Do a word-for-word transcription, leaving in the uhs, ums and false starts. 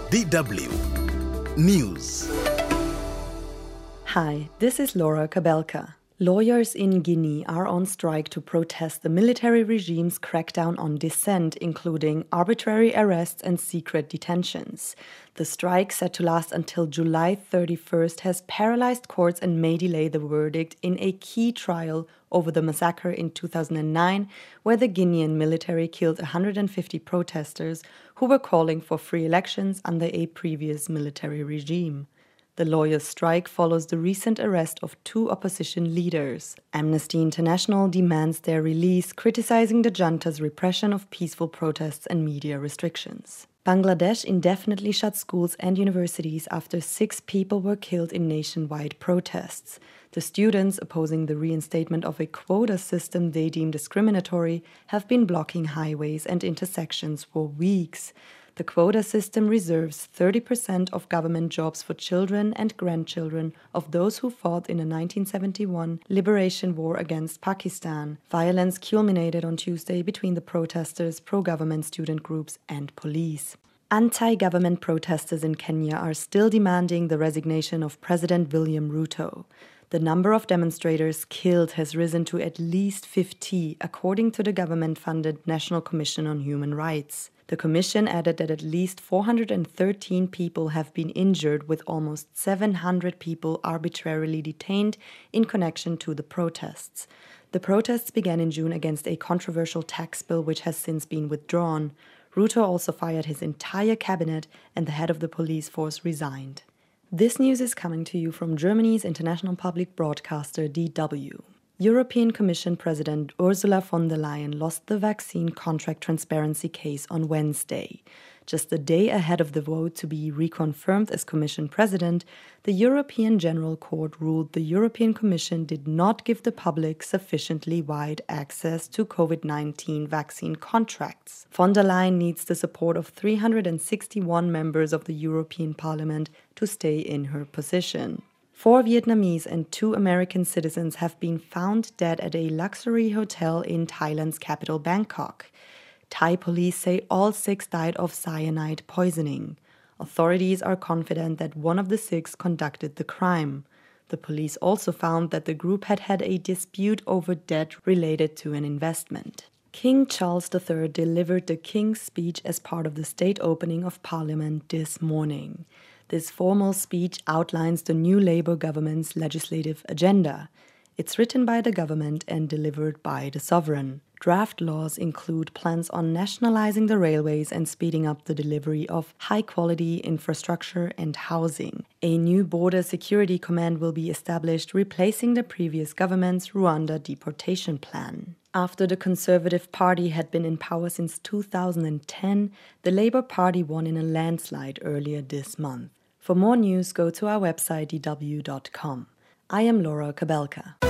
D W News. Hi, this is Laura Kabelka. Lawyers in Guinea are on strike to protest the military regime's crackdown on dissent, including arbitrary arrests and secret detentions. The strike, set to last until July thirty-first, has paralyzed courts and may delay the verdict in a key trial over the massacre in two thousand nine, where the Guinean military killed one hundred fifty protesters who were calling for free elections under a previous military regime. The lawyers' strike follows the recent arrest of two opposition leaders. Amnesty International demands their release, criticizing the junta's repression of peaceful protests and media restrictions. Bangladesh indefinitely shut schools and universities after six people were killed in nationwide protests. The students opposing the reinstatement of a quota system they deem discriminatory have been blocking highways and intersections for weeks. The quota system reserves thirty percent of government jobs for children and grandchildren of those who fought in the nineteen seventy-one liberation war against Pakistan. Violence culminated on Tuesday between the protesters, pro-government student groups, and police. Anti-government protesters in Kenya are still demanding the resignation of President William Ruto. The number of demonstrators killed has risen to at least fifty, according to the government-funded National Commission on Human Rights. The commission added that at least four hundred thirteen people have been injured, with almost seven hundred people arbitrarily detained in connection to the protests. The protests began in June against a controversial tax bill which has since been withdrawn. Ruto also fired his entire cabinet, and the head of the police force resigned. This news is coming to you from Germany's international public broadcaster D W. European Commission President Ursula von der Leyen lost the vaccine contract transparency case on Wednesday. Just a day ahead of the vote to be reconfirmed as Commission President, the European General Court ruled the European Commission did not give the public sufficiently wide access to COVID nineteen vaccine contracts. Von der Leyen needs the support of three hundred sixty-one members of the European Parliament to stay in her position. Four Vietnamese and two American citizens have been found dead at a luxury hotel in Thailand's capital, Bangkok. Thai police say all six died of cyanide poisoning. Authorities are confident that one of the six conducted the crime. The police also found that the group had had a dispute over debt related to an investment. King Charles the Third delivered the King's Speech as part of the state opening of Parliament this morning. This formal speech outlines the new Labour government's legislative agenda. It's written by the government and delivered by the sovereign. Draft laws include plans on nationalising the railways and speeding up the delivery of high-quality infrastructure and housing. A new border security command will be established, replacing the previous government's Rwanda deportation plan. After the Conservative Party had been in power since two thousand ten, the Labour Party won in a landslide earlier this month. For more news, go to our website d w dot com. I am Laura Kabelka.